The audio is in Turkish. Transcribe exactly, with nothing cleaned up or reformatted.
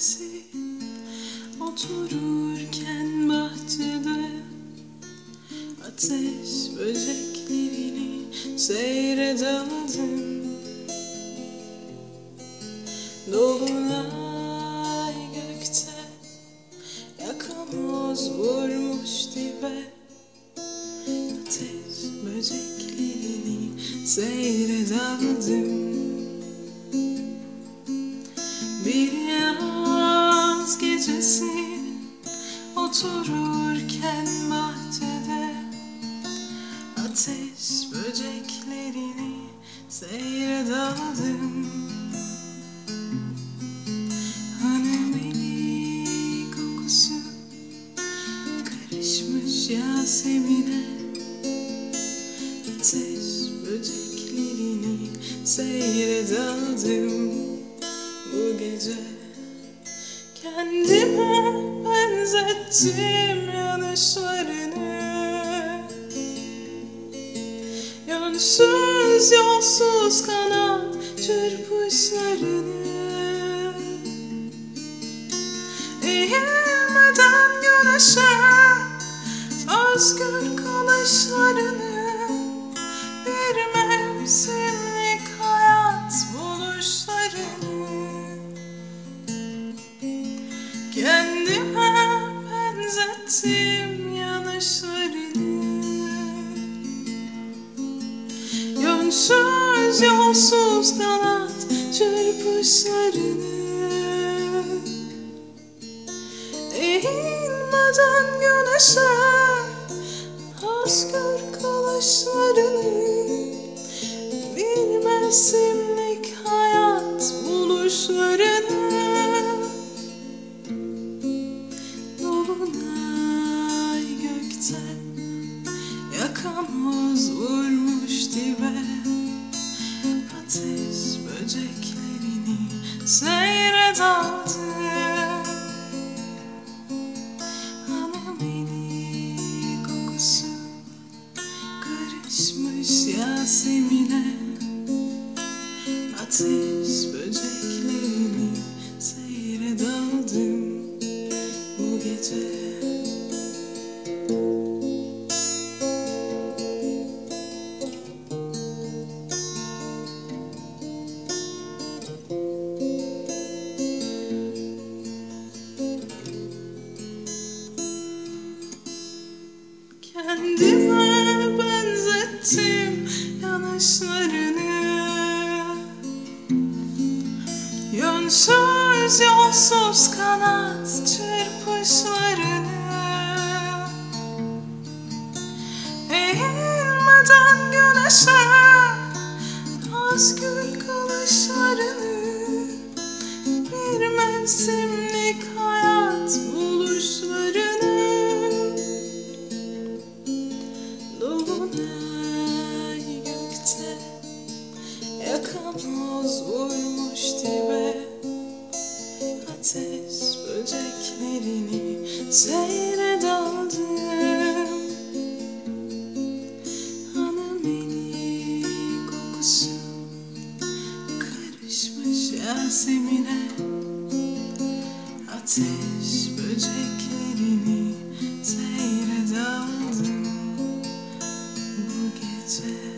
gecesi otururken bahçede ateş böceklerini seyrederdim. Dolunay gökte yakamoz vurmuş dibe, ateş böceklerini seyrederdim. Bir yaz gecesi otururken bahçede ateş böceklerini seyrederdim. Hanımeli kokusu karışmış Yasemin'e, ateş böceklerini seyrederdim. Bu gece kendime benzettim yanışlarını, yönsüz yolsuz kanat çırpışlarını. Eğilmeden güneşe özgür kalışlarını, bir mevsimlik hayat buluşlarını. Kendime benzettim yanışlarını, yönsüz yolsuz kanat çırpışlarını. Eğilmeden güneşe özgür kalışlarını, bir mevsimlik hayat buluşlarını. Dolunay gökte yakamoz vurmuş dibe, ateş böceklerini seyrederdim. Hanımeli kokusu karışmış Yasemin'e, ateş böceklerini seyrederdim bu gece. Kendime benzettim yanışlarını, yönsüz yolsuz kanat çırpışlarını. Eğilmeden güneşe özgür kalışlarını, bir mevsimlik hayat buluşlarını. Dolunay gökte yakamoz vurmuş dibe, ateş böceklerini seyrederdim. Hanımeli kokusu karışmış Yasemin'e, ateş böceklerini seyrederdim bu gece.